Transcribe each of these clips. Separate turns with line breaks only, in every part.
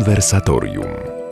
Konwersatorium.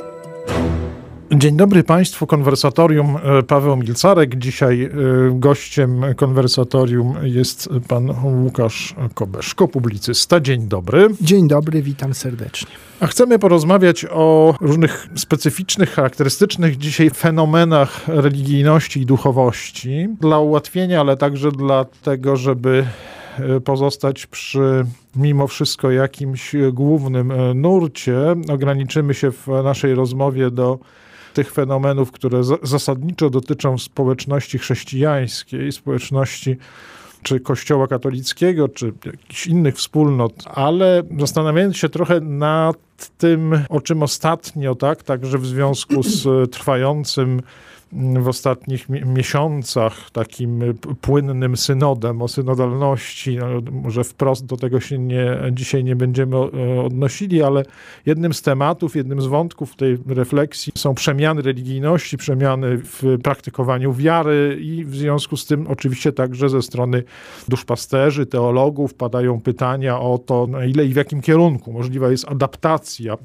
Dzień dobry Państwu, Konwersatorium, Paweł Milcarek. Dzisiaj gościem Konwersatorium jest pan Łukasz Kobeszko, publicysta. Dzień dobry.
Dzień dobry, witam serdecznie.
A chcemy porozmawiać o różnych specyficznych, charakterystycznych dzisiaj fenomenach religijności i duchowości. Dla ułatwienia, ale także dlatego, żeby pozostać przy mimo wszystko jakimś głównym nurcie. Ograniczymy się w naszej rozmowie do tych fenomenów, które zasadniczo dotyczą społeczności chrześcijańskiej, społeczności czy Kościoła katolickiego, czy jakichś innych wspólnot, ale zastanawiając się trochę nad tym, o czym ostatnio, także w związku z trwającym w ostatnich miesiącach takim płynnym synodem o synodalności, może wprost do tego się dzisiaj nie będziemy odnosili, ale jednym z tematów, jednym z wątków tej refleksji są przemiany religijności, przemiany w praktykowaniu wiary i w związku z tym oczywiście także ze strony duszpasterzy, teologów padają pytania o to, na ile i w jakim kierunku możliwa jest adaptacja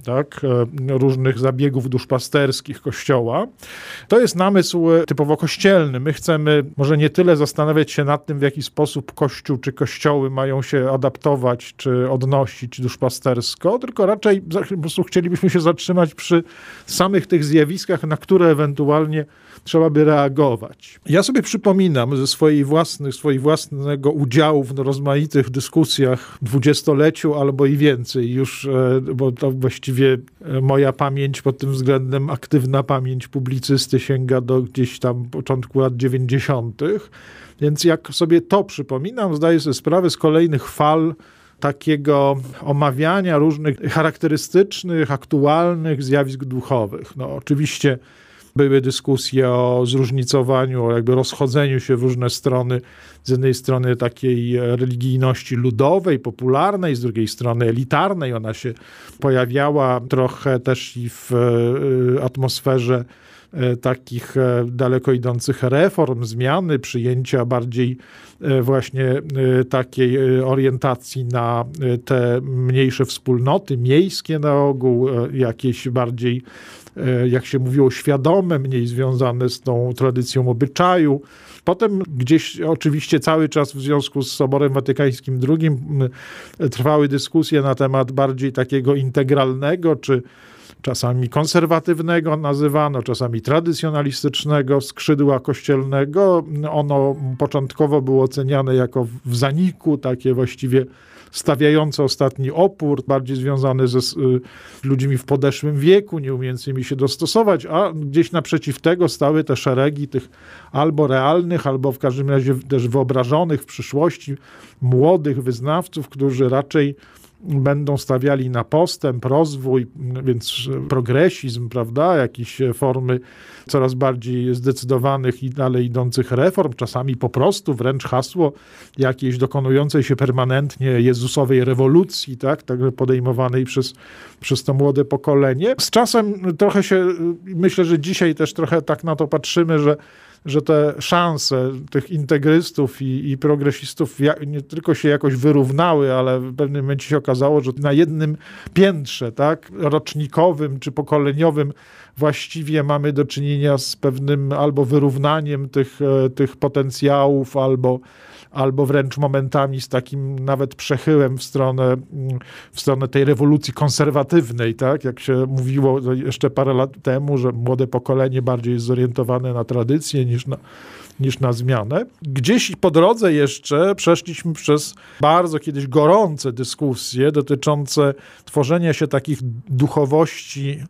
różnych zabiegów duszpasterskich Kościoła. To jest namysł typowo kościelny. My chcemy może nie tyle zastanawiać się nad tym, w jaki sposób Kościół czy kościoły mają się adaptować czy odnosić duszpastersko, tylko raczej po prostu chcielibyśmy się zatrzymać przy samych tych zjawiskach, na które ewentualnie trzeba by reagować. Ja sobie przypominam ze swojego własnego udziału w rozmaitych dyskusjach dwudziestoleciu albo i więcej już, bo to właściwie moja pamięć pod tym względem, aktywna pamięć publicysty sięga do gdzieś tam początku lat 90. Więc jak sobie to przypominam, zdaję sobie sprawę z kolejnych fal takiego omawiania różnych charakterystycznych, aktualnych zjawisk duchowych. Oczywiście były dyskusje o zróżnicowaniu, o jakby rozchodzeniu się w różne strony. Z jednej strony takiej religijności ludowej, popularnej, z drugiej strony elitarnej. Ona się pojawiała trochę też i w atmosferze takich daleko idących reform, zmiany, przyjęcia bardziej właśnie takiej orientacji na te mniejsze wspólnoty, miejskie na ogół, jakieś bardziej, jak się mówiło, świadome, mniej związane z tą tradycją obyczaju. Potem gdzieś oczywiście cały czas w związku z Soborem Watykańskim II trwały dyskusje na temat bardziej takiego integralnego, czy czasami konserwatywnego nazywano, czasami tradycjonalistycznego skrzydła kościelnego. Ono początkowo było oceniane jako w zaniku, takie właściwie stawiające ostatni opór, bardziej związane ze ludźmi w podeszłym wieku, nie umiejącymi się dostosować, a gdzieś naprzeciw tego stały te szeregi tych albo realnych, albo w każdym razie też wyobrażonych w przyszłości młodych wyznawców, którzy raczej będą stawiali na postęp, rozwój, więc progresizm, prawda, jakieś formy coraz bardziej zdecydowanych i dalej idących reform, czasami po prostu wręcz hasło jakiejś dokonującej się permanentnie Jezusowej rewolucji, tak podejmowanej przez to młode pokolenie. Z czasem trochę się, myślę, że dzisiaj też trochę tak na to patrzymy, że te szanse tych integrystów i progresistów nie tylko się jakoś wyrównały, ale w pewnym momencie się okazało, że na jednym piętrze, rocznikowym czy pokoleniowym właściwie mamy do czynienia z pewnym albo wyrównaniem tych potencjałów, albo wręcz momentami z takim nawet przechyłem w stronę tej rewolucji konserwatywnej, jak się mówiło jeszcze parę lat temu, że młode pokolenie bardziej jest zorientowane na tradycję niż na zmianę. Gdzieś po drodze jeszcze przeszliśmy przez bardzo kiedyś gorące dyskusje dotyczące tworzenia się takich duchowości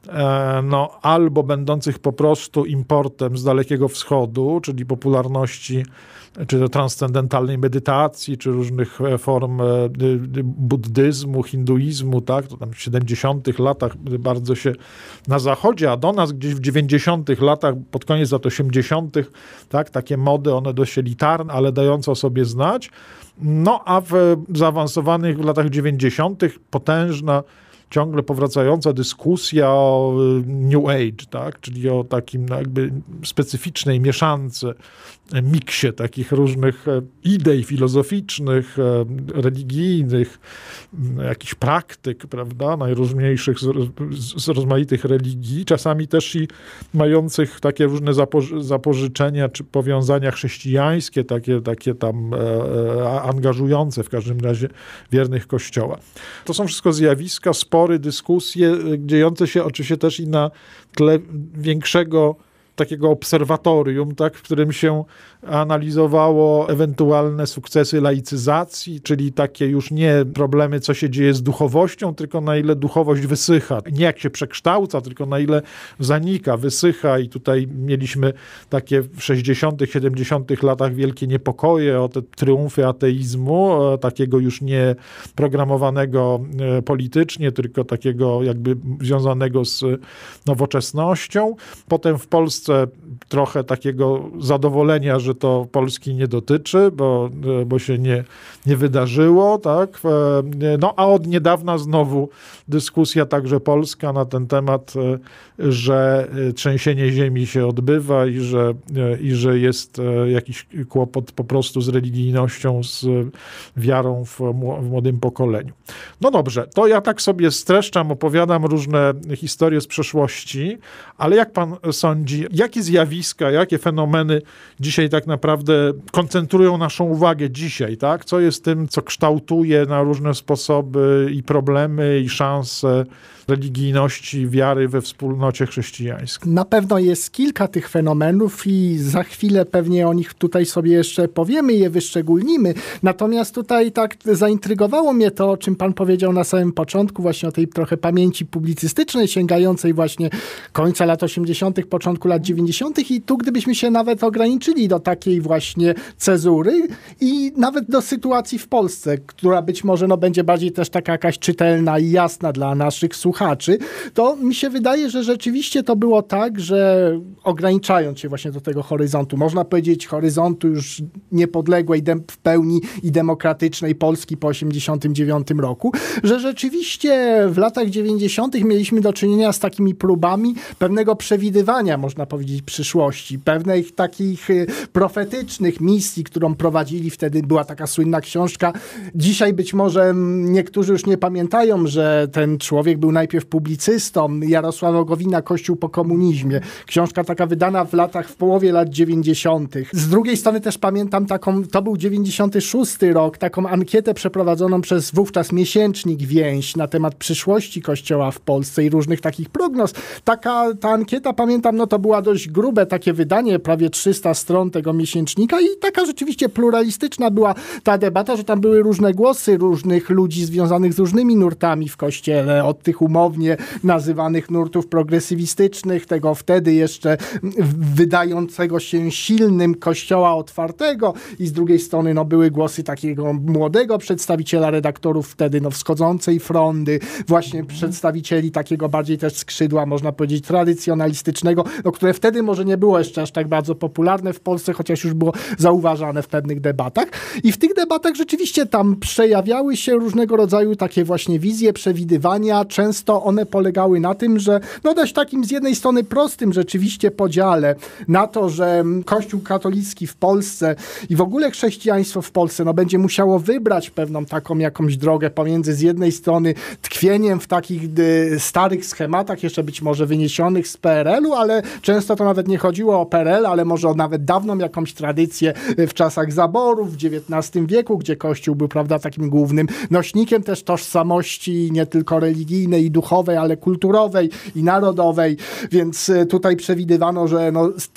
albo będących po prostu importem z Dalekiego Wschodu, czyli popularności czy to transcendentalnej medytacji, czy różnych form buddyzmu, hinduizmu, to tam w 70. latach bardzo się na zachodzie, a do nas gdzieś w 90. latach, pod koniec lat 80. takie mody, one dość elitarne, ale dające o sobie znać. A w zaawansowanych latach 90. potężna ciągle powracająca dyskusja o New Age, tak? Czyli o takim jakby specyficznej mieszance, miksie takich różnych idei filozoficznych, religijnych, jakichś praktyk, prawda, najróżniejszych z rozmaitych religii, czasami też i mających takie różne zapożyczenia czy powiązania chrześcijańskie, takie tam angażujące w każdym razie wiernych Kościoła. To są wszystko zjawiska, spory, dyskusje, dziejące się oczywiście też i na tle większego takiego obserwatorium, tak, w którym się analizowało ewentualne sukcesy laicyzacji, czyli takie już nie problemy, co się dzieje z duchowością, tylko na ile duchowość wysycha. Nie jak się przekształca, tylko na ile zanika, wysycha i tutaj mieliśmy takie w 60., 70. latach wielkie niepokoje o te triumfy ateizmu, takiego już nie programowanego politycznie, tylko takiego jakby związanego z nowoczesnością. Potem w Polsce trochę takiego zadowolenia, że to Polski nie dotyczy, bo się nie wydarzyło, tak? No a od niedawna znowu dyskusja także polska na ten temat, że trzęsienie ziemi się odbywa i że jest jakiś kłopot po prostu z religijnością, z wiarą w młodym pokoleniu. No dobrze, to ja tak sobie streszczam, opowiadam różne historie z przeszłości, ale jak pan sądzi, jakie zjawiska, jakie fenomeny dzisiaj tak naprawdę koncentrują naszą uwagę dzisiaj, tak? Co jest tym, co kształtuje na różne sposoby i problemy, i szanse religijności, wiary we wspólnocie chrześcijańskiej?
Na pewno jest kilka tych fenomenów i za chwilę pewnie o nich tutaj sobie jeszcze powiemy, je wyszczególnimy. Natomiast tutaj tak zaintrygowało mnie to, o czym pan powiedział na samym początku, właśnie o tej trochę pamięci publicystycznej, sięgającej właśnie końca lat 80., początku lat 90. i tu gdybyśmy się nawet ograniczyli do takiej właśnie cezury i nawet do sytuacji w Polsce, która być może będzie bardziej też taka jakaś czytelna i jasna dla naszych słuchaczy, to mi się wydaje, że rzeczywiście to było tak, że ograniczając się właśnie do tego horyzontu, można powiedzieć horyzontu już niepodległej w pełni i demokratycznej Polski po 89 roku, że rzeczywiście w latach 90. mieliśmy do czynienia z takimi próbami pewnego przewidywania, można powiedzieć, przyszłości, pewnych takich profetycznych misji, którą prowadzili wtedy, była taka słynna książka. Dzisiaj być może niektórzy już nie pamiętają, że ten człowiek był najpierw publicystą, Jarosława Gowina, Kościół po komunizmie. Książka taka wydana w połowie lat 90. Z drugiej strony też pamiętam taką, to był 96 rok, taką ankietę przeprowadzoną przez wówczas miesięcznik Więź na temat przyszłości Kościoła w Polsce i różnych takich prognoz. Ta ankieta, pamiętam, to była dość grube takie wydanie, prawie 300 stron tego miesięcznika i taka rzeczywiście pluralistyczna była ta debata, że tam były różne głosy różnych ludzi związanych z różnymi nurtami w Kościele, od tych umownie nazywanych nurtów progresywistycznych, tego wtedy jeszcze wydającego się silnym Kościoła otwartego i z drugiej strony były głosy takiego młodego przedstawiciela redaktorów wtedy wschodzącej frondy, właśnie przedstawicieli takiego bardziej też skrzydła, można powiedzieć, tradycjonalistycznego, które wtedy może nie było jeszcze aż tak bardzo popularne w Polsce, chociaż już było zauważane w pewnych debatach. I w tych debatach rzeczywiście tam przejawiały się różnego rodzaju takie właśnie wizje, przewidywania. Często one polegały na tym, że dość takim z jednej strony prostym rzeczywiście podziale na to, że Kościół katolicki w Polsce i w ogóle chrześcijaństwo w Polsce będzie musiało wybrać pewną taką jakąś drogę pomiędzy z jednej strony tkwieniem w takich starych schematach, jeszcze być może wyniesionych z PRL-u, ale często to nawet nie chodziło o PRL, ale może o nawet dawną jakąś tradycję w czasach zaborów w XIX wieku, gdzie Kościół był, prawda, takim głównym nośnikiem też tożsamości nie tylko religijnej i duchowej, ale kulturowej i narodowej, więc tutaj przewidywano, że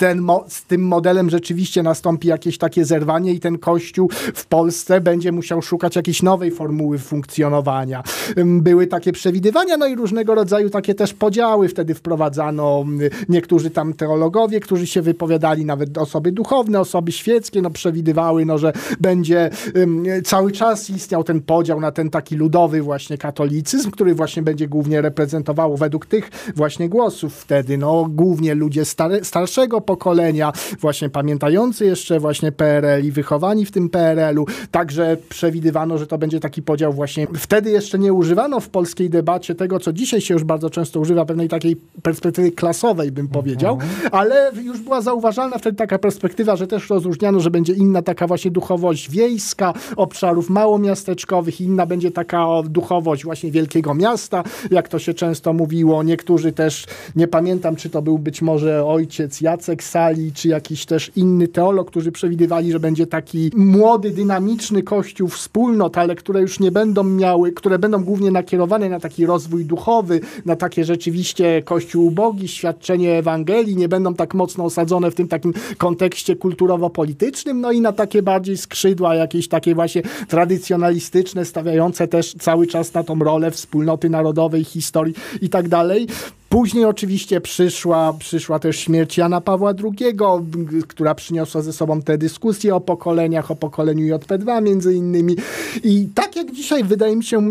z tym modelem rzeczywiście nastąpi jakieś takie zerwanie i ten Kościół w Polsce będzie musiał szukać jakiejś nowej formuły funkcjonowania. Były takie przewidywania, i różnego rodzaju takie też podziały wtedy wprowadzano. Niektórzy tam teologowie księgowie, którzy się wypowiadali, nawet osoby duchowne, osoby świeckie, no przewidywały, no, że będzie cały czas istniał ten podział na ten taki ludowy właśnie katolicyzm, który właśnie będzie głównie reprezentował według tych właśnie głosów wtedy, no głównie ludzie starszego pokolenia, właśnie pamiętający jeszcze właśnie PRL i wychowani w tym PRL-u. Także przewidywano, że to będzie taki podział właśnie. Wtedy jeszcze nie używano w polskiej debacie tego, co dzisiaj się już bardzo często używa, pewnej takiej perspektywy klasowej, bym powiedział, ale już była zauważalna wtedy taka perspektywa, że też rozróżniano, że będzie inna taka właśnie duchowość wiejska, obszarów małomiasteczkowych, inna będzie taka duchowość właśnie wielkiego miasta, jak to się często mówiło. Niektórzy też, nie pamiętam, czy to był być może ojciec Jacek Sali, czy jakiś też inny teolog, którzy przewidywali, że będzie taki młody, dynamiczny kościół wspólnot, ale które już nie będą miały, które będą głównie nakierowane na taki rozwój duchowy, na takie rzeczywiście kościół ubogi, świadczenie Ewangelii, nie będą tak mocno osadzone w tym takim kontekście kulturowo-politycznym, no i na takie bardziej skrzydła, jakieś takie właśnie tradycjonalistyczne, stawiające też cały czas na tą rolę wspólnoty narodowej, historii i tak dalej. Później oczywiście przyszła też śmierć Jana Pawła II, która przyniosła ze sobą te dyskusje o pokoleniach, o pokoleniu JP2 między innymi. I tak jak dzisiaj wydaje mi się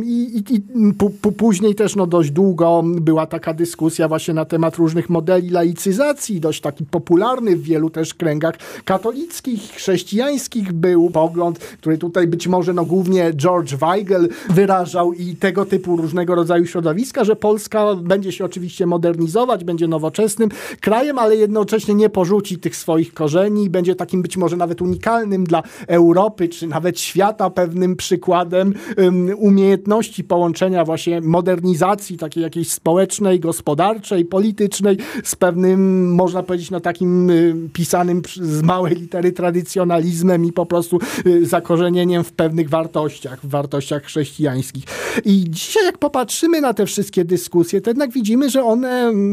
później też no dość długo była taka dyskusja właśnie na temat różnych modeli laicyzacji, dość taki popularny w wielu też kręgach katolickich, chrześcijańskich był pogląd, który tutaj być może no głównie George Weigel wyrażał i tego typu różnego rodzaju środowiska, że Polska będzie się oczywiście modernizować, będzie nowoczesnym krajem, ale jednocześnie nie porzuci tych swoich korzeni i będzie takim być może nawet unikalnym dla Europy, czy nawet świata pewnym przykładem umiejętności połączenia właśnie modernizacji takiej jakiejś społecznej, gospodarczej, politycznej z pewnym, można powiedzieć, no takim pisanym z małej litery tradycjonalizmem i po prostu zakorzenieniem w pewnych wartościach, w wartościach chrześcijańskich. I dzisiaj jak popatrzymy na te wszystkie dyskusje, to jednak widzimy, że one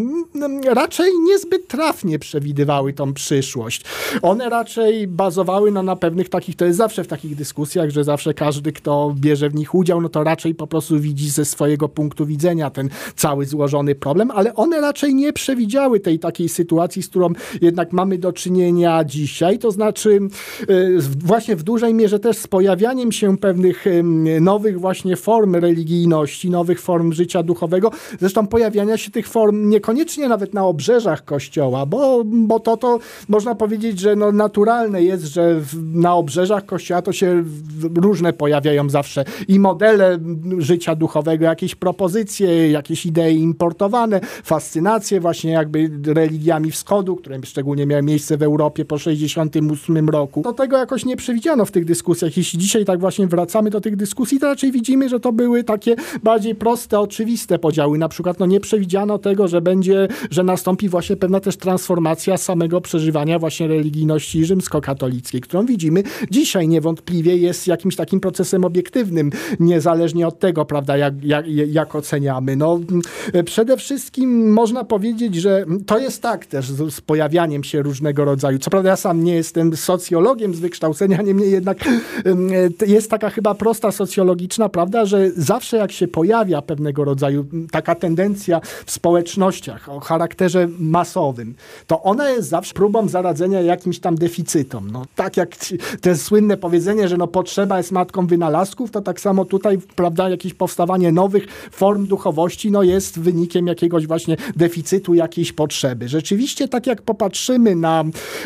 raczej niezbyt trafnie przewidywały tą przyszłość. One raczej bazowały na pewnych takich, to jest zawsze w takich dyskusjach, że zawsze każdy, kto bierze w nich udział, no to raczej po prostu widzi ze swojego punktu widzenia ten cały złożony problem, ale one raczej nie przewidziały tej takiej sytuacji, z którą jednak mamy do czynienia dzisiaj, to znaczy właśnie w dużej mierze też z pojawianiem się pewnych nowych właśnie form religijności, nowych form życia duchowego, zresztą pojawiania się tych form niekoniecznie nawet na obrzeżach Kościoła, bo to można powiedzieć, że no naturalne jest, że na obrzeżach Kościoła to się różne pojawiają zawsze i modele życia duchowego, jakieś propozycje, jakieś idee importowane, fascynacje właśnie jakby religiami wschodu, które szczególnie miały miejsce w Europie po 1968 roku. To tego jakoś nie przewidziano w tych dyskusjach. Jeśli dzisiaj tak właśnie wracamy do tych dyskusji, to raczej widzimy, że to były takie bardziej proste, oczywiste podziały. Na przykład no nie przewidziano tego, że nastąpi właśnie pewna też transformacja samego przeżywania właśnie religijności rzymskokatolickiej, którą widzimy dzisiaj niewątpliwie jest jakimś takim procesem obiektywnym, niezależnie od tego, prawda, jak oceniamy. No, przede wszystkim można powiedzieć, że to jest tak też z pojawianiem się różnego rodzaju. Co prawda ja sam nie jestem socjologiem z wykształcenia, niemniej jednak jest taka chyba prosta socjologiczna prawda, że zawsze jak się pojawia pewnego rodzaju taka tendencja w społecznościach o charakterze masowym, to ona jest zawsze próbą zaradzenia jakimś tam deficytom. No, tak jak te słynne powiedzenie, że no potrzeba jest matką wynalazków, to tak samo tutaj, prawda, jakieś powstawanie nowych form duchowości no jest wynikiem jakiegoś właśnie deficytu, jakiejś potrzeby. Rzeczywiście tak jak popatrzymy na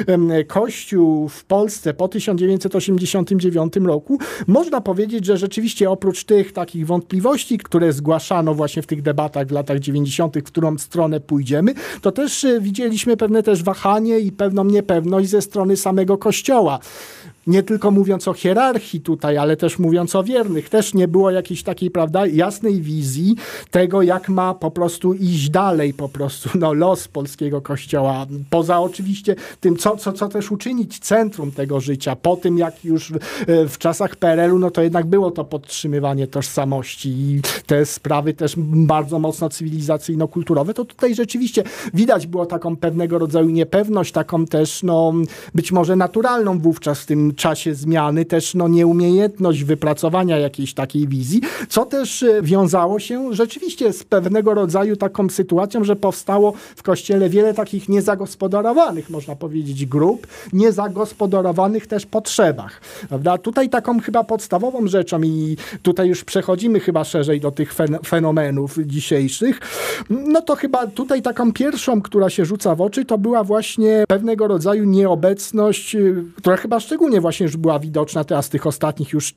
Kościół w Polsce po 1989 roku, można powiedzieć, że rzeczywiście oprócz tych takich wątpliwości, które zgłaszano właśnie w tych debatach w latach 90., w którą stronę pójdziemy, to też widzieliśmy pewne też wahanie i pewną niepewność ze strony samego Kościoła. Nie tylko mówiąc o hierarchii tutaj, ale też mówiąc o wiernych. Też nie było jakiejś takiej, prawda, jasnej wizji tego, jak ma po prostu iść dalej po prostu no, los polskiego Kościoła. Poza oczywiście tym, co też uczynić centrum tego życia. Po tym, jak już w czasach PRL-u, no to jednak było to podtrzymywanie tożsamości i te sprawy też bardzo mocno cywilizacyjno-kulturowe, to tutaj rzeczywiście widać było taką pewnego rodzaju niepewność, taką też, no, być może naturalną wówczas w tym czasie zmiany też nieumiejętność wypracowania jakiejś takiej wizji, co też wiązało się rzeczywiście z pewnego rodzaju taką sytuacją, że powstało w Kościele wiele takich niezagospodarowanych, można powiedzieć, grup, niezagospodarowanych też potrzebach. Prawda? Tutaj taką chyba podstawową rzeczą i tutaj już przechodzimy chyba szerzej do tych fenomenów dzisiejszych, no to chyba tutaj taką pierwszą, która się rzuca w oczy, to była właśnie pewnego rodzaju nieobecność, która chyba szczególnie właśnie już była widoczna teraz w tych ostatnich już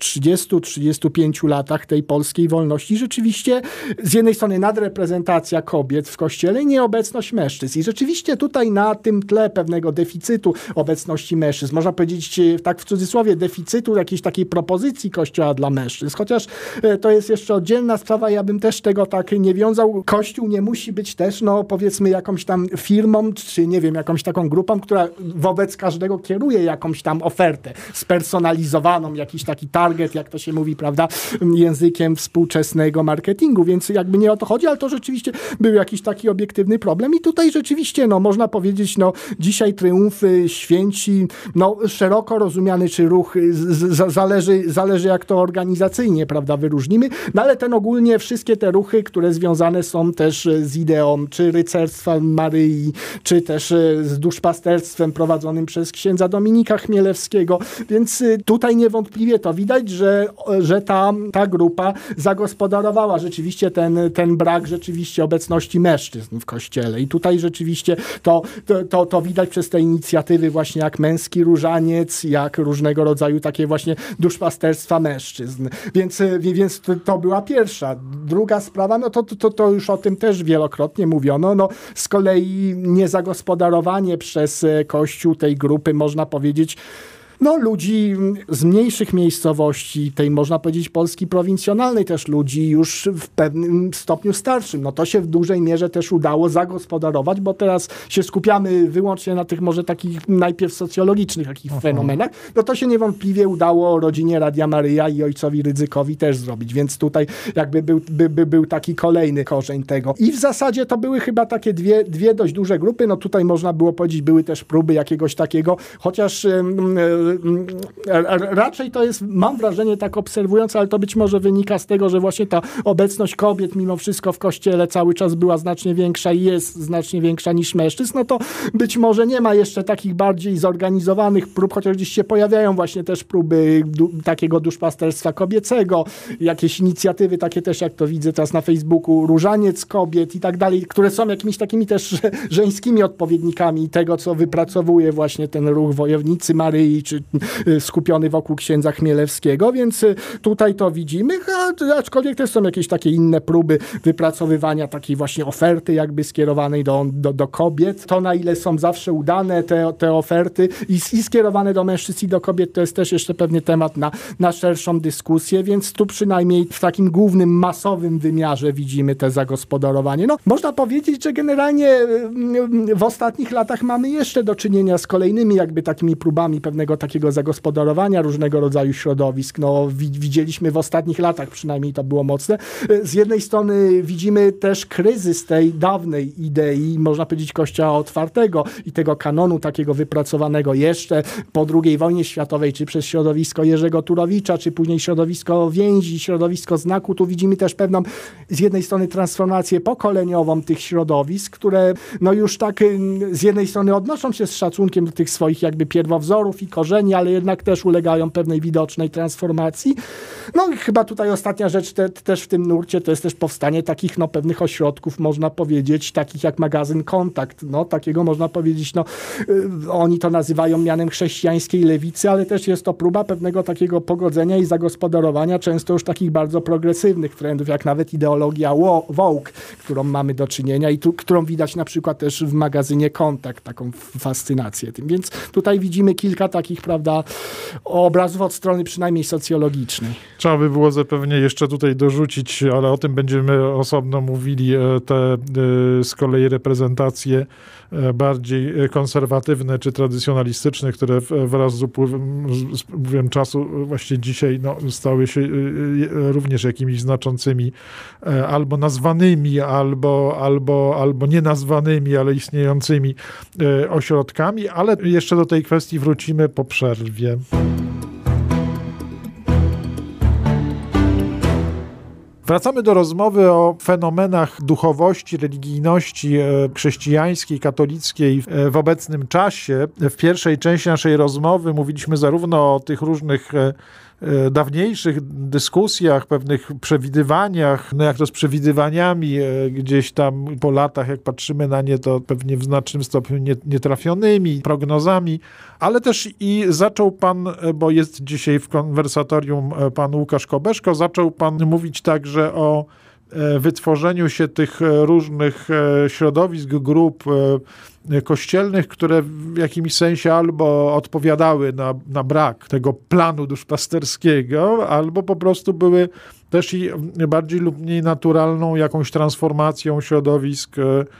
30-35 latach tej polskiej wolności. Rzeczywiście z jednej strony nadreprezentacja kobiet w Kościele i nieobecność mężczyzn. I rzeczywiście tutaj na tym tle pewnego deficytu obecności mężczyzn, można powiedzieć tak w cudzysłowie, deficytu jakiejś takiej propozycji Kościoła dla mężczyzn. Chociaż to jest jeszcze oddzielna sprawa, ja bym też tego tak nie wiązał. Kościół nie musi być też, powiedzmy jakąś tam firmą, czy nie wiem, jakąś taką grupą, która wobec każdego kieruje jakąś tam ofertę spersonalizowaną, jakiś taki target, jak to się mówi, prawda, językiem współczesnego marketingu, więc jakby nie o to chodzi, ale to rzeczywiście był jakiś taki obiektywny problem i tutaj rzeczywiście, można powiedzieć, dzisiaj triumfy święci, szeroko rozumiany, czy ruch, zależy jak to organizacyjnie, prawda, wyróżnimy, ale ten ogólnie wszystkie te ruchy, które związane są też z ideą, czy rycerstwa Maryi, czy też z duszpasterstwem prowadzonym przez księdza Dominika Chmielewskiego, więc tutaj niewątpliwie to widać, że ta grupa zagospodarowała rzeczywiście ten brak rzeczywiście obecności mężczyzn w Kościele i tutaj rzeczywiście to widać przez te inicjatywy właśnie jak Męski Różaniec, jak różnego rodzaju takie właśnie duszpasterstwa mężczyzn. Więc to była pierwsza. Druga sprawa, to już o tym też wielokrotnie mówiono, z kolei niezagospodarowanie przez Kościół tej grupy, można powiedzieć, ludzi z mniejszych miejscowości, tej można powiedzieć Polski prowincjonalnej też ludzi już w pewnym stopniu starszym. To się w dużej mierze też udało zagospodarować, bo teraz się skupiamy wyłącznie na tych może takich najpierw socjologicznych takich fenomenach. To się niewątpliwie udało rodzinie Radia Maryja i ojcowi Rydzykowi też zrobić, więc tutaj jakby był taki kolejny korzeń tego. I w zasadzie to były chyba takie dwie dość duże grupy. Tutaj można było powiedzieć, były też próby jakiegoś takiego, chociaż raczej to jest, mam wrażenie tak obserwując, ale to być może wynika z tego, że właśnie ta obecność kobiet mimo wszystko w Kościele cały czas była znacznie większa i jest znacznie większa niż mężczyzn, to być może nie ma jeszcze takich bardziej zorganizowanych prób, chociaż gdzieś się pojawiają właśnie też próby takiego duszpasterstwa kobiecego, jakieś inicjatywy takie też, jak to widzę teraz na Facebooku, Różaniec Kobiet i tak dalej, które są jakimiś takimi też żeńskimi odpowiednikami tego, co wypracowuje właśnie ten ruch Wojownicy Maryi, czy skupiony wokół księdza Chmielewskiego, więc tutaj to widzimy, aczkolwiek też są jakieś takie inne próby wypracowywania takiej właśnie oferty jakby skierowanej do kobiet. To na ile są zawsze udane te oferty i skierowane do mężczyzn i do kobiet, to jest też jeszcze pewnie temat na szerszą dyskusję, więc tu przynajmniej w takim głównym, masowym wymiarze widzimy te zagospodarowanie. Można powiedzieć, że generalnie w ostatnich latach mamy jeszcze do czynienia z kolejnymi jakby takimi próbami pewnego takiego zagospodarowania różnego rodzaju środowisk. Widzieliśmy w ostatnich latach, przynajmniej to było mocne. Z jednej strony widzimy też kryzys tej dawnej idei, można powiedzieć, Kościoła otwartego i tego kanonu takiego wypracowanego jeszcze po II wojnie światowej, czy przez środowisko Jerzego Turowicza, czy później środowisko Więzi, środowisko Znaku. Tu widzimy też pewną z jednej strony transformację pokoleniową tych środowisk, które już tak z jednej strony odnoszą się z szacunkiem do tych swoich jakby pierwowzorów i korzeni, ale jednak też ulegają pewnej widocznej transformacji. I chyba tutaj ostatnia rzecz też w tym nurcie to jest też powstanie takich pewnych ośrodków, można powiedzieć, takich jak magazyn Kontakt. Takiego można powiedzieć, oni to nazywają mianem chrześcijańskiej lewicy, ale też jest to próba pewnego takiego pogodzenia i zagospodarowania często już takich bardzo progresywnych trendów, jak nawet ideologia woke, którą mamy do czynienia i którą widać na przykład też w magazynie Kontakt, taką fascynację tym. Więc tutaj widzimy kilka takich, prawda, obrazów od strony przynajmniej socjologicznej.
Trzeba by było zapewne jeszcze tutaj dorzucić, ale o tym będziemy osobno mówili, te z kolei reprezentacje bardziej konserwatywne czy tradycjonalistyczne, które wraz z upływem czasu właśnie dzisiaj stały się również jakimiś znaczącymi albo nazwanymi, albo nienazwanymi, ale istniejącymi ośrodkami, ale jeszcze do tej kwestii wrócimy po przerwie. Wracamy do rozmowy o fenomenach duchowości, religijności chrześcijańskiej, katolickiej w obecnym czasie. W pierwszej części naszej rozmowy mówiliśmy zarówno o tych różnych dawniejszych dyskusjach, pewnych przewidywaniach, jak to z przewidywaniami gdzieś tam po latach, jak patrzymy na nie, to pewnie w znacznym stopniu nietrafionymi prognozami, ale też i zaczął pan, bo jest dzisiaj w konwersatorium pan Łukasz Kobeszko, zaczął pan mówić także o wytworzeniu się tych różnych środowisk, grup kościelnych, które w jakimś sensie albo odpowiadały na brak tego planu duszpasterskiego, albo po prostu były też i bardziej lub mniej naturalną jakąś transformacją środowisk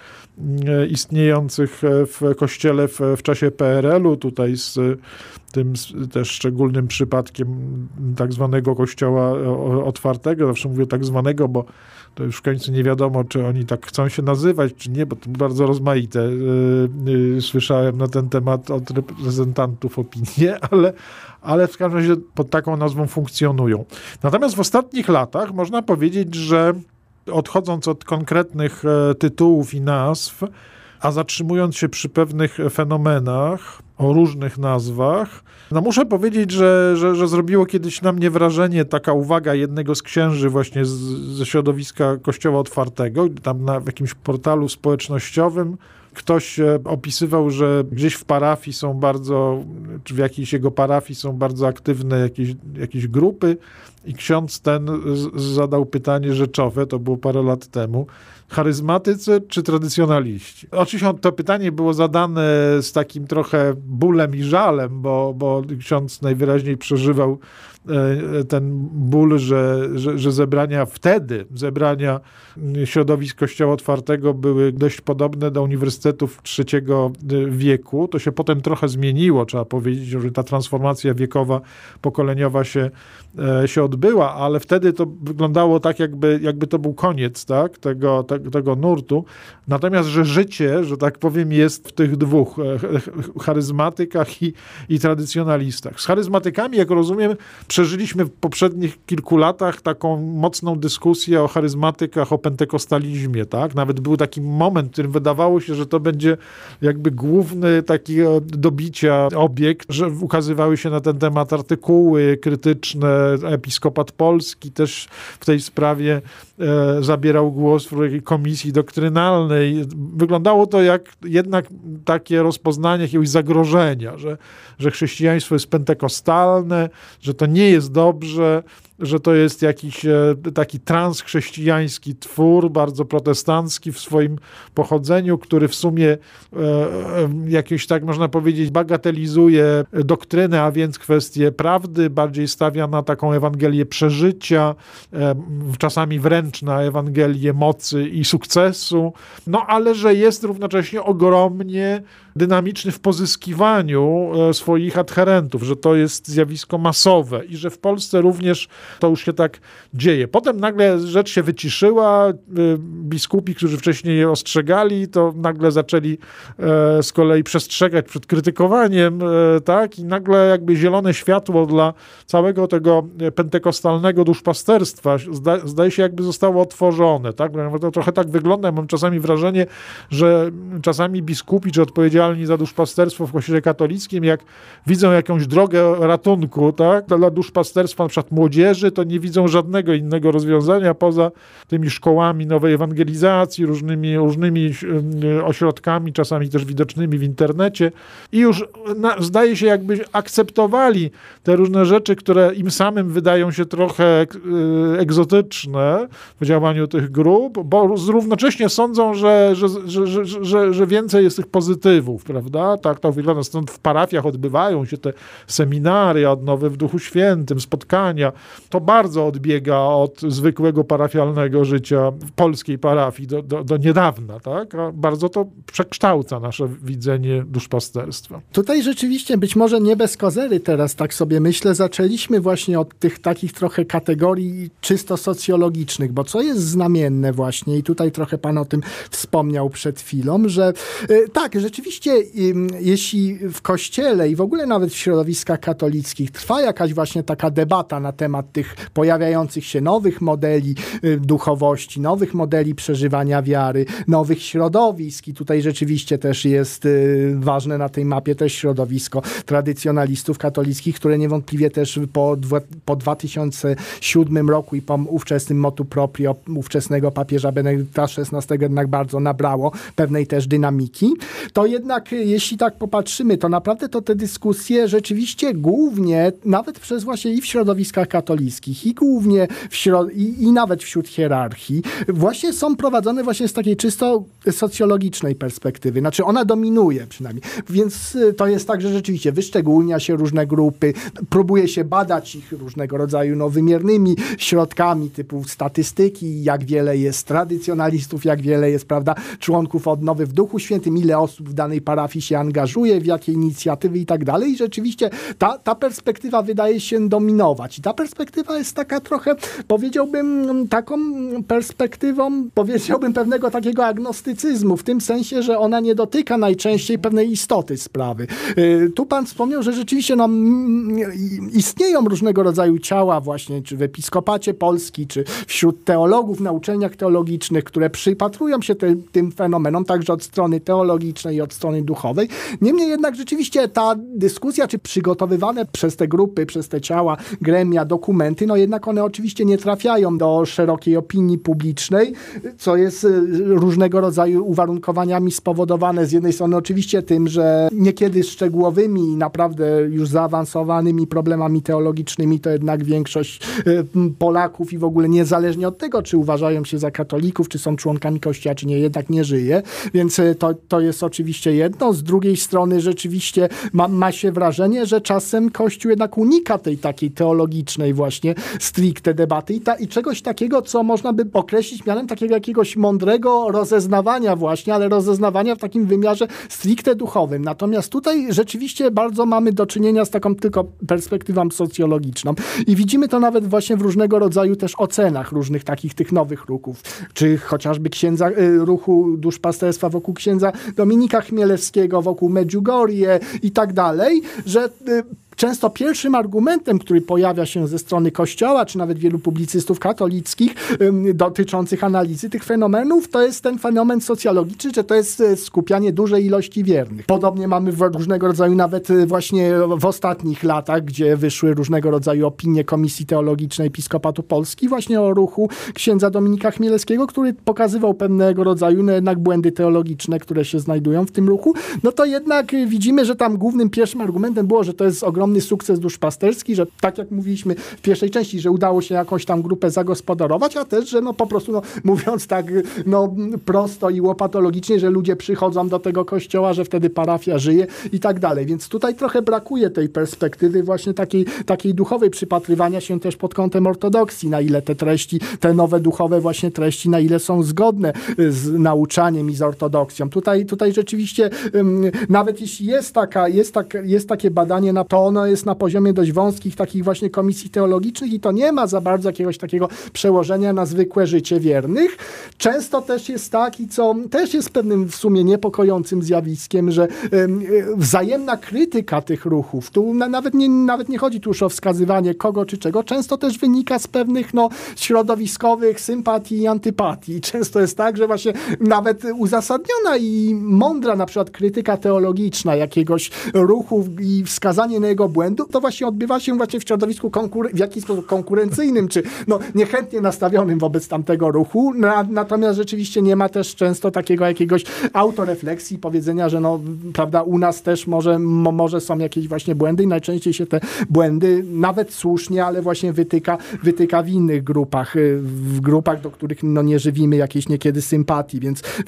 istniejących w Kościele w czasie PRL-u, tutaj z tym też szczególnym przypadkiem tak zwanego Kościoła otwartego. Zawsze mówię tak zwanego, bo to już w końcu nie wiadomo, czy oni tak chcą się nazywać, czy nie, bo to bardzo rozmaite. Słyszałem na ten temat od reprezentantów opinie, ale w każdym razie pod taką nazwą funkcjonują. Natomiast w ostatnich latach można powiedzieć, że odchodząc od konkretnych tytułów i nazw, a zatrzymując się przy pewnych fenomenach o różnych nazwach, no muszę powiedzieć, że zrobiło kiedyś na mnie wrażenie taka uwaga jednego z księży właśnie ze środowiska Kościoła Otwartego, tam w jakimś portalu społecznościowym ktoś opisywał, że gdzieś w parafii są bardzo, czy w jakiejś jego parafii są bardzo aktywne jakieś grupy i ksiądz ten zadał pytanie rzeczowe, to było parę lat temu, charyzmatycy czy tradycjonaliści? Oczywiście to pytanie było zadane z takim trochę bólem i żalem, bo ksiądz najwyraźniej przeżywał ten ból, że zebrania środowisk Kościoła Otwartego były dość podobne do uniwersytetów III wieku. To się potem trochę zmieniło, trzeba powiedzieć, że ta transformacja wiekowa, pokoleniowa się odbyła, ale wtedy to wyglądało tak, jakby to był koniec, tak, tego nurtu. Natomiast, że życie, że tak powiem, jest w tych dwóch charyzmatykach i tradycjonalistach. Z charyzmatykami, jak rozumiem, przeżyliśmy w poprzednich kilku latach taką mocną dyskusję o charyzmatykach, o pentekostalizmie, tak? Nawet był taki moment, w którym wydawało się, że to będzie jakby główny taki do bicia obiekt, że ukazywały się na ten temat artykuły krytyczne. Episkopat Polski też w tej sprawie zabierał głos w komisji doktrynalnej. Wyglądało to jak jednak takie rozpoznanie jakiegoś zagrożenia, że chrześcijaństwo jest pentekostalne, że to nie jest dobrze, że to jest jakiś taki transchrześcijański twór, bardzo protestancki w swoim pochodzeniu, który w sumie jakieś, tak można powiedzieć, bagatelizuje doktrynę, a więc kwestię prawdy, bardziej stawia na taką Ewangelię przeżycia, czasami wręcz na Ewangelię mocy i sukcesu, no ale że jest równocześnie ogromnie dynamiczny w pozyskiwaniu swoich adherentów, że to jest zjawisko masowe i że w Polsce również to już się tak dzieje. Potem nagle rzecz się wyciszyła, biskupi, którzy wcześniej ostrzegali, to nagle zaczęli z kolei przestrzegać przed krytykowaniem, tak? I nagle jakby zielone światło dla całego tego pentekostalnego duszpasterstwa zdaje się jakby zostało otworzone, tak? To trochę tak wygląda, ja mam czasami wrażenie, że czasami biskupi, czy odpowiedzialni za duszpasterstwo w Kościele katolickim, jak widzą jakąś drogę ratunku, tak? Dla duszpasterstwa na przykład młodzieży, to nie widzą żadnego innego rozwiązania poza tymi szkołami nowej ewangelizacji, różnymi ośrodkami, czasami też widocznymi w internecie i już zdaje się jakby akceptowali te różne rzeczy, które im samym wydają się trochę egzotyczne w działaniu tych grup, bo równocześnie sądzą, że więcej jest tych pozytywów, prawda? Tak to wygląda. Stąd w parafiach odbywają się te seminaria, odnowy w Duchu Świętym, spotkania. To bardzo odbiega od zwykłego parafialnego życia w polskiej parafii do niedawna, tak? A bardzo to przekształca nasze widzenie duszpasterstwa.
Tutaj rzeczywiście, być może nie bez kozery teraz, tak sobie myślę, zaczęliśmy właśnie od tych takich trochę kategorii czysto socjologicznych, bo co jest znamienne właśnie i tutaj trochę pan o tym wspomniał przed chwilą, że tak, rzeczywiście jeśli w Kościele i w ogóle nawet w środowiskach katolickich trwa jakaś właśnie taka debata na temat tych pojawiających się nowych modeli duchowości, nowych modeli przeżywania wiary, nowych środowisk i tutaj rzeczywiście też jest ważne na tej mapie też środowisko tradycjonalistów katolickich, które niewątpliwie też po 2007 roku i po ówczesnym motu proprio ówczesnego papieża Benedykta XVI jednak bardzo nabrało pewnej też dynamiki. To jednak, jeśli tak popatrzymy, to naprawdę to te dyskusje rzeczywiście głównie, nawet przez właśnie i w środowiskach katolickich, i głównie i nawet wśród hierarchii, właśnie są prowadzone właśnie z takiej czysto socjologicznej perspektywy. Znaczy ona dominuje przynajmniej. Więc to jest tak, że rzeczywiście wyszczególnia się różne grupy, próbuje się badać ich różnego rodzaju wymiernymi środkami typu statystyki, jak wiele jest tradycjonalistów, jak wiele jest, prawda, członków odnowy w Duchu Świętym, ile osób w danej parafii się angażuje, w jakie inicjatywy i tak dalej. I rzeczywiście ta perspektywa wydaje się dominować. I ta perspektywa jest taka trochę, powiedziałbym, taką perspektywą, pewnego takiego agnostycyzmu, w tym sensie, że ona nie dotyka najczęściej pewnej istoty sprawy. Tu pan wspomniał, że rzeczywiście istnieją różnego rodzaju ciała właśnie, czy w Episkopacie Polski, czy wśród teologów na uczelniach teologicznych, które przypatrują się tym fenomenom, także od strony teologicznej i od strony duchowej. Niemniej jednak rzeczywiście ta dyskusja, czy przygotowywane przez te grupy, przez te ciała, gremia, dokumenty, jednak one oczywiście nie trafiają do szerokiej opinii publicznej, co jest różnego rodzaju uwarunkowaniami spowodowane z jednej strony oczywiście tym, że niekiedy szczegółowymi i naprawdę już zaawansowanymi problemami teologicznymi to jednak większość Polaków i w ogóle niezależnie od tego, czy uważają się za katolików, czy są członkami Kościoła, czy nie, jednak nie żyje. Więc to jest oczywiście jedno. Z drugiej strony rzeczywiście ma się wrażenie, że czasem Kościół jednak unika tej takiej teologicznej właśnie stricte debaty i czegoś takiego, co można by określić mianem takiego jakiegoś mądrego rozeznawania właśnie, ale rozeznawania w takim wymiarze stricte duchowym. Natomiast tutaj rzeczywiście bardzo mamy do czynienia z taką tylko perspektywą socjologiczną i widzimy to nawet właśnie w różnego rodzaju też ocenach różnych takich tych nowych ruchów, czy chociażby ruchu duszpasterstwa wokół księdza Dominika Chmielewskiego, wokół Medjugorje i tak dalej, że często pierwszym argumentem, który pojawia się ze strony Kościoła, czy nawet wielu publicystów katolickich dotyczących analizy tych fenomenów, to jest ten fenomen socjologiczny, że to jest skupianie dużej ilości wiernych. Podobnie mamy różnego rodzaju, nawet właśnie w ostatnich latach, gdzie wyszły różnego rodzaju opinie Komisji Teologicznej Episkopatu Polski właśnie o ruchu księdza Dominika Chmielewskiego, który pokazywał pewnego rodzaju jednak błędy teologiczne, które się znajdują w tym ruchu, to jednak widzimy, że tam głównym pierwszym argumentem było, że to jest ogromny sukces duszpasterski, że tak jak mówiliśmy w pierwszej części, że udało się jakąś tam grupę zagospodarować, a też, że po prostu mówiąc tak prosto i łopatologicznie, że ludzie przychodzą do tego kościoła, że wtedy parafia żyje i tak dalej. Więc tutaj trochę brakuje tej perspektywy właśnie takiej duchowej, przypatrywania się też pod kątem ortodoksji, na ile te treści, te nowe duchowe właśnie treści, na ile są zgodne z nauczaniem i z ortodoksją. Tutaj rzeczywiście nawet jeśli jest takie badanie, to ono jest na poziomie dość wąskich takich właśnie komisji teologicznych i to nie ma za bardzo jakiegoś takiego przełożenia na zwykłe życie wiernych. Często też jest tak i co też jest pewnym w sumie niepokojącym zjawiskiem, że wzajemna krytyka tych ruchów, tu nawet nie chodzi tu już o wskazywanie kogo czy czego, często też wynika z pewnych środowiskowych sympatii i antypatii. I często jest tak, że właśnie nawet uzasadniona i mądra na przykład krytyka teologiczna jakiegoś ruchu i wskazanie na jego błędu, to właśnie odbywa się właśnie w środowisku w jakiś sposób konkurencyjnym, czy niechętnie nastawionym wobec tamtego ruchu. Natomiast rzeczywiście nie ma też często takiego jakiegoś autorefleksji, powiedzenia, że prawda, u nas też może są jakieś właśnie błędy i najczęściej się te błędy, nawet słusznie, ale właśnie wytyka w innych grupach, do których nie żywimy jakiejś niekiedy sympatii,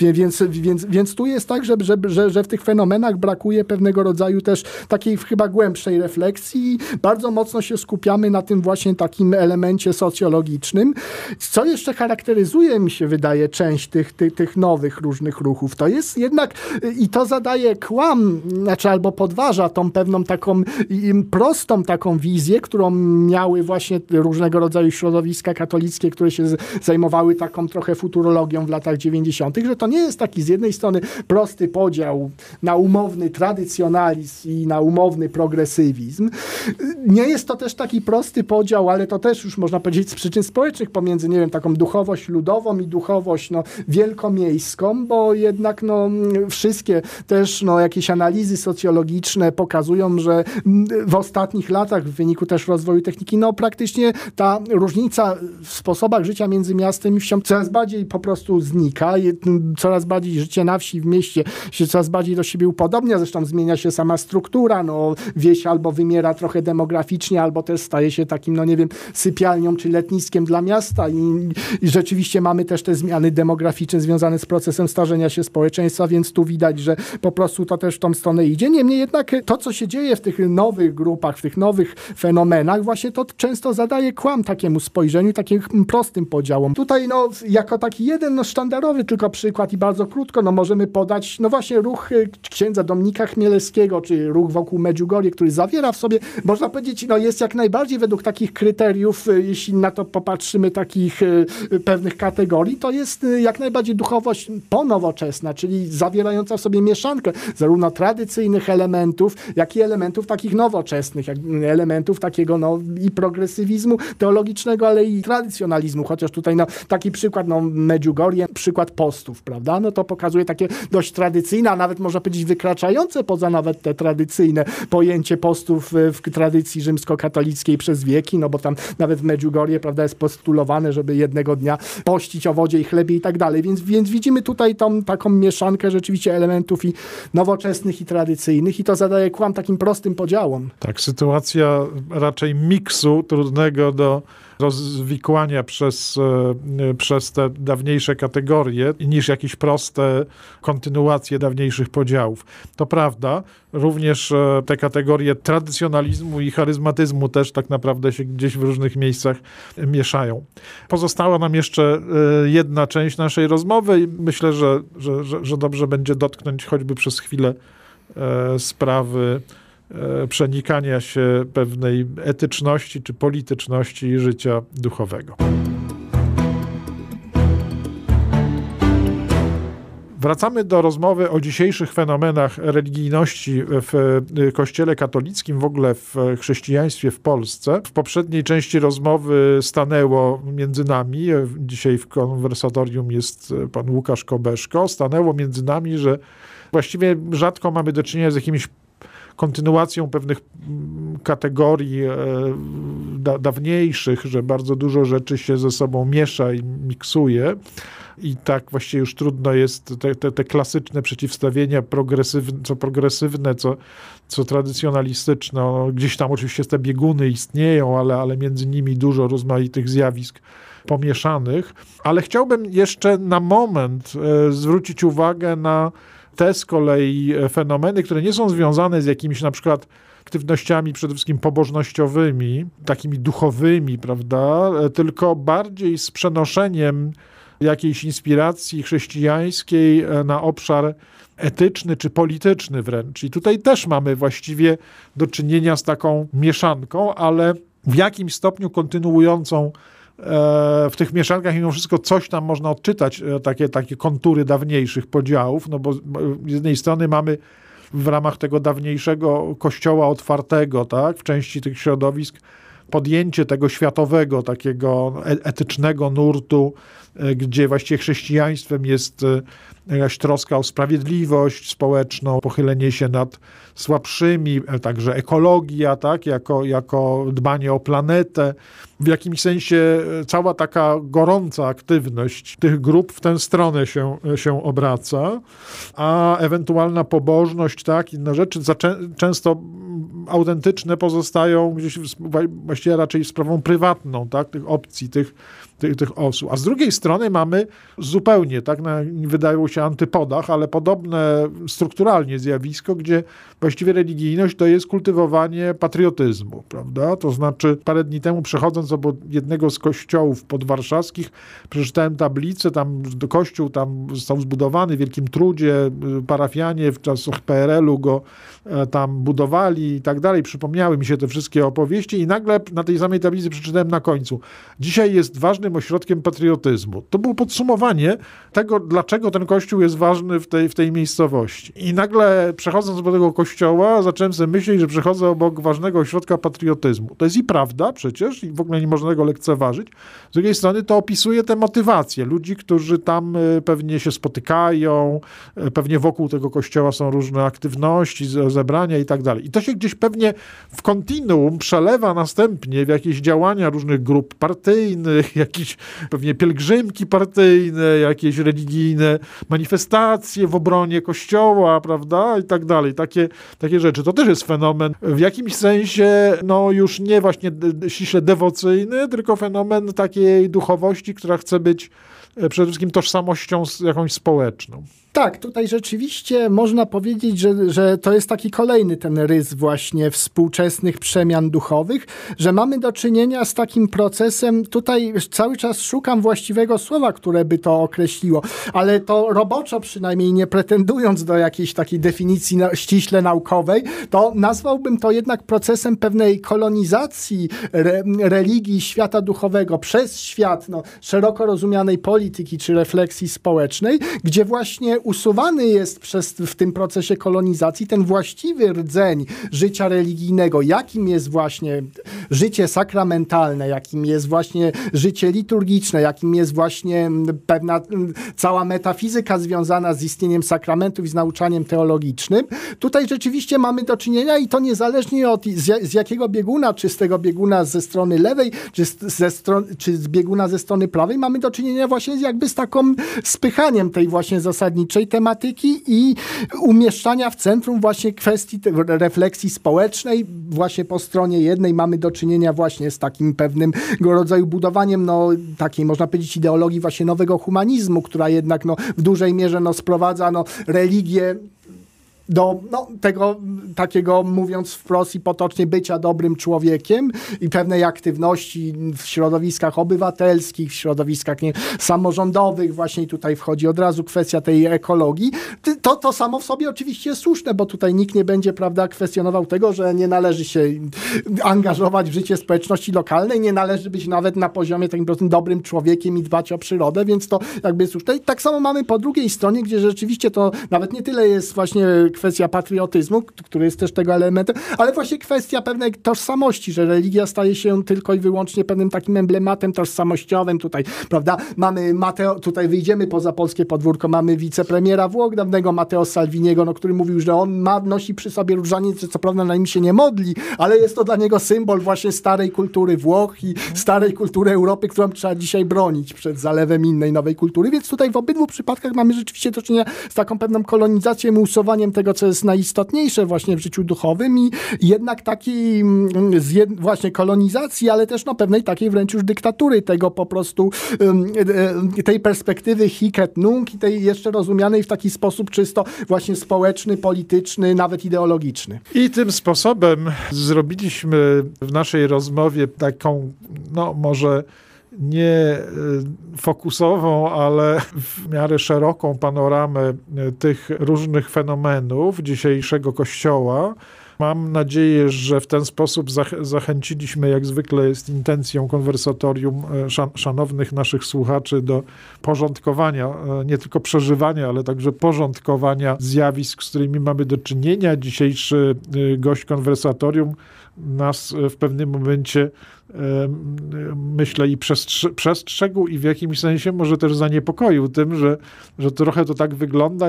więc tu jest tak, że w tych fenomenach brakuje pewnego rodzaju też takiej chyba głębszej refleksji. Bardzo mocno się skupiamy na tym właśnie takim elemencie socjologicznym. Co jeszcze charakteryzuje, mi się wydaje, część tych nowych różnych ruchów, to jest jednak, i to zadaje kłam, albo podważa tą pewną taką prostą taką wizję, którą miały właśnie różnego rodzaju środowiska katolickie, które się zajmowały taką trochę futurologią w latach 90., że to nie jest taki z jednej strony prosty podział na umowny tradycjonalizm i na umowny progresyzm, progresywizm. Nie jest to też taki prosty podział, ale to też już można powiedzieć z przyczyn społecznych pomiędzy, nie wiem, taką duchowość ludową i duchowość wielkomiejską, bo jednak wszystkie też jakieś analizy socjologiczne pokazują, że w ostatnich latach w wyniku też rozwoju techniki praktycznie ta różnica w sposobach życia między miastem i wsią coraz bardziej po prostu znika. Coraz bardziej życie na wsi, w mieście się coraz bardziej do siebie upodobnia. Zresztą zmienia się sama struktura. Wieś albo wymiera trochę demograficznie, albo też staje się takim, sypialnią czy letniskiem dla miasta i rzeczywiście mamy też te zmiany demograficzne związane z procesem starzenia się społeczeństwa, więc tu widać, że po prostu to też w tą stronę idzie. Niemniej jednak to, co się dzieje w tych nowych grupach, w tych nowych fenomenach, właśnie to często zadaje kłam takiemu spojrzeniu, takim prostym podziałom. Tutaj jako taki jeden sztandarowy tylko przykład i bardzo krótko możemy podać właśnie ruch księdza Dominika Chmielewskiego, czy ruch wokół Medjugorje, który zawiera w sobie, można powiedzieć, jest jak najbardziej według takich kryteriów, jeśli na to popatrzymy, takich pewnych kategorii, to jest jak najbardziej duchowość ponowoczesna, czyli zawierająca w sobie mieszankę zarówno tradycyjnych elementów, jak i elementów takich nowoczesnych, jak elementów takiego i progresywizmu teologicznego, ale i tradycjonalizmu, chociaż tutaj taki przykład Medjugorje, przykład postów, prawda? To pokazuje takie dość tradycyjne, a nawet można powiedzieć wykraczające poza nawet te tradycyjne pojęcie postów w tradycji rzymskokatolickiej przez wieki, bo tam nawet w Medjugorje, prawda, jest postulowane, żeby jednego dnia pościć o wodzie i chlebie i tak dalej. Więc widzimy tutaj taką mieszankę rzeczywiście elementów i nowoczesnych i tradycyjnych i to zadaje kłam takim prostym podziałom.
Tak, sytuacja raczej miksu trudnego do rozwikłania przez te dawniejsze kategorie niż jakieś proste kontynuacje dawniejszych podziałów. To prawda, również te kategorie tradycjonalizmu i charyzmatyzmu też tak naprawdę się gdzieś w różnych miejscach mieszają. Pozostała nam jeszcze jedna część naszej rozmowy i myślę, że dobrze będzie dotknąć choćby przez chwilę sprawy przenikania się pewnej etyczności czy polityczności życia duchowego. Wracamy do rozmowy o dzisiejszych fenomenach religijności w Kościele katolickim, w ogóle w chrześcijaństwie w Polsce. W poprzedniej części rozmowy stanęło między nami, dzisiaj w konwersatorium jest pan Łukasz Kobeszko, stanęło między nami, że właściwie rzadko mamy do czynienia z jakimiś kontynuacją pewnych kategorii dawniejszych, że bardzo dużo rzeczy się ze sobą miesza i miksuje i tak właściwie już trudno jest te klasyczne przeciwstawienia co progresywne, co tradycjonalistyczne. Gdzieś tam oczywiście te bieguny istnieją, ale między nimi dużo rozmaitych zjawisk pomieszanych. Ale chciałbym jeszcze na moment zwrócić uwagę na te z kolei fenomeny, które nie są związane z jakimiś na przykład aktywnościami przede wszystkim pobożnościowymi, takimi duchowymi, prawda, tylko bardziej z przenoszeniem jakiejś inspiracji chrześcijańskiej na obszar etyczny czy polityczny wręcz. I tutaj też mamy właściwie do czynienia z taką mieszanką, ale w jakimś stopniu kontynuującą w tych mieszankach mimo wszystko coś tam można odczytać, takie kontury dawniejszych podziałów, bo z jednej strony mamy w ramach tego dawniejszego kościoła otwartego, tak, w części tych środowisk podjęcie tego światowego, takiego etycznego nurtu, gdzie właściwie chrześcijaństwem jest jakaś troska o sprawiedliwość społeczną, pochylenie się nad słabszymi, także ekologia, tak, jako dbanie o planetę. W jakimś sensie cała taka gorąca aktywność tych grup w tę stronę się obraca, a ewentualna pobożność, tak, inne rzeczy często autentyczne pozostają gdzieś właściwie raczej sprawą prywatną, tak, tych opcji, tych osób. A z drugiej strony mamy zupełnie, tak, wydają się antypodach, ale podobne strukturalnie zjawisko, gdzie właściwie religijność to jest kultywowanie patriotyzmu, prawda? To znaczy parę dni temu przechodząc obok jednego z kościołów podwarszawskich, przeczytałem tablicę, kościół tam został zbudowany w wielkim trudzie, parafianie w czasach PRL-u go tam budowali i tak dalej. Przypomniały mi się te wszystkie opowieści i nagle na tej samej tablicy przeczytałem na końcu. Dzisiaj jest ważnym ważnym ośrodkiem patriotyzmu. To było podsumowanie tego, dlaczego ten kościół jest ważny w tej miejscowości. I nagle przechodząc do tego kościoła, zacząłem sobie myśleć, że przechodzę obok ważnego ośrodka patriotyzmu. To jest i prawda przecież, i w ogóle nie można tego lekceważyć. Z drugiej strony to opisuje te motywacje ludzi, którzy tam pewnie się spotykają, pewnie wokół tego kościoła są różne aktywności, zebrania i tak dalej. I to się gdzieś pewnie w kontinuum przelewa następnie w jakieś działania różnych grup partyjnych, jakieś pewnie pielgrzymki partyjne, jakieś religijne manifestacje w obronie kościoła, prawda? I tak dalej. Takie rzeczy. To też jest fenomen w jakimś sensie, no już nie właśnie ściśle dewocyjny, tylko fenomen takiej duchowości, która chce być przede wszystkim tożsamością jakąś społeczną.
Tak, tutaj rzeczywiście można powiedzieć, że to jest taki kolejny ten rys właśnie współczesnych przemian duchowych, że mamy do czynienia z takim procesem, tutaj cały czas szukam właściwego słowa, które by to określiło, ale to roboczo przynajmniej nie pretendując do jakiejś takiej definicji ściśle naukowej, to nazwałbym to jednak procesem pewnej kolonizacji religii świata duchowego przez świat szeroko rozumianej polityki czy refleksji społecznej, gdzie właśnie usuwany jest w tym procesie kolonizacji ten właściwy rdzeń życia religijnego, jakim jest właśnie życie sakramentalne, jakim jest właśnie życie liturgiczne, jakim jest właśnie pewna cała metafizyka związana z istnieniem sakramentów i z nauczaniem teologicznym. Tutaj rzeczywiście mamy do czynienia i to niezależnie od z jakiego bieguna, czy z tego bieguna ze strony lewej, czy z bieguna ze strony prawej, mamy do czynienia właśnie jakby z taką spychaniem tej właśnie zasadniczej tematyki i umieszczania w centrum właśnie kwestii refleksji społecznej. Właśnie po stronie jednej mamy do czynienia właśnie z takim pewnym rodzaju budowaniem takiej, można powiedzieć, ideologii właśnie nowego humanizmu, która jednak w dużej mierze sprowadza religię do tego takiego, mówiąc wprost i potocznie, bycia dobrym człowiekiem i pewnej aktywności w środowiskach obywatelskich, w środowiskach samorządowych. Właśnie tutaj wchodzi od razu kwestia tej ekologii. To samo w sobie oczywiście jest słuszne, bo tutaj nikt nie będzie, prawda, kwestionował tego, że nie należy się angażować w życie społeczności lokalnej, nie należy być nawet na poziomie takim prostym dobrym człowiekiem i dbać o przyrodę, więc to jakby jest słuszne. I tak samo mamy po drugiej stronie, gdzie rzeczywiście to nawet nie tyle jest właśnie kwestia patriotyzmu, który jest też tego elementem, ale właśnie kwestia pewnej tożsamości, że religia staje się tylko i wyłącznie pewnym takim emblematem tożsamościowym. Tutaj, prawda, mamy tutaj wyjdziemy poza polskie podwórko, mamy wicepremiera Włoch, dawnego Matteo Salviniego, który mówił, że on nosi przy sobie różaniec, że co prawda na nim się nie modli, ale jest to dla niego symbol właśnie starej kultury Włoch i starej kultury Europy, którą trzeba dzisiaj bronić przed zalewem innej nowej kultury. Więc tutaj w obydwu przypadkach mamy rzeczywiście do czynienia z taką pewną kolonizacją i usuwaniem tego, co jest najistotniejsze właśnie w życiu duchowym i jednak takiej właśnie kolonizacji, ale też pewnej takiej wręcz już dyktatury tego po prostu tej perspektywy hic et nunc i tej jeszcze rozumianej w taki sposób czysto właśnie społeczny, polityczny, nawet ideologiczny.
I tym sposobem zrobiliśmy w naszej rozmowie taką, może nie fokusową, ale w miarę szeroką panoramę tych różnych fenomenów dzisiejszego Kościoła. Mam nadzieję, że w ten sposób zachęciliśmy, jak zwykle jest intencją konwersatorium, szanownych naszych słuchaczy do porządkowania, nie tylko przeżywania, ale także porządkowania zjawisk, z którymi mamy do czynienia. Dzisiejszy gość konwersatorium nas w pewnym momencie, myślę, i przestrzegł i w jakimś sensie może też zaniepokoił tym, że trochę to tak wygląda,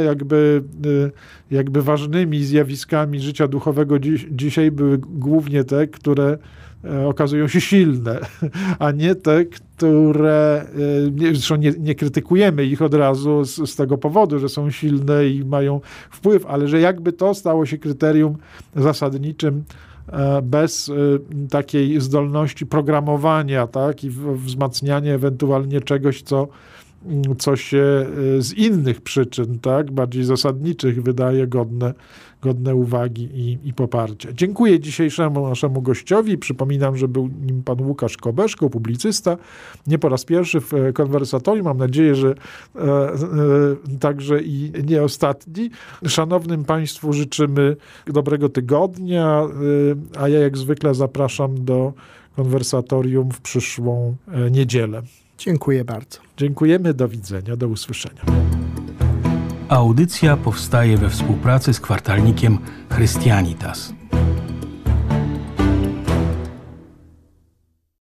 jakby ważnymi zjawiskami życia duchowego dzisiaj były głównie te, które okazują się silne, a nie te, które, zresztą nie krytykujemy ich od razu z tego powodu, że są silne i mają wpływ, ale że jakby to stało się kryterium zasadniczym bez takiej zdolności programowania, tak, i wzmacniania ewentualnie czegoś, co się z innych przyczyn, tak, bardziej zasadniczych wydaje godne uwagi i poparcia. Dziękuję dzisiejszemu naszemu gościowi. Przypominam, że był nim pan Łukasz Kobeszko, publicysta, nie po raz pierwszy w konwersatorium. Mam nadzieję, że także i nie ostatni. Szanownym państwu życzymy dobrego tygodnia, a ja jak zwykle zapraszam do konwersatorium w przyszłą niedzielę.
Dziękuję bardzo.
Dziękujemy, do widzenia, do usłyszenia.
Audycja powstaje we współpracy z kwartalnikiem Christianitas.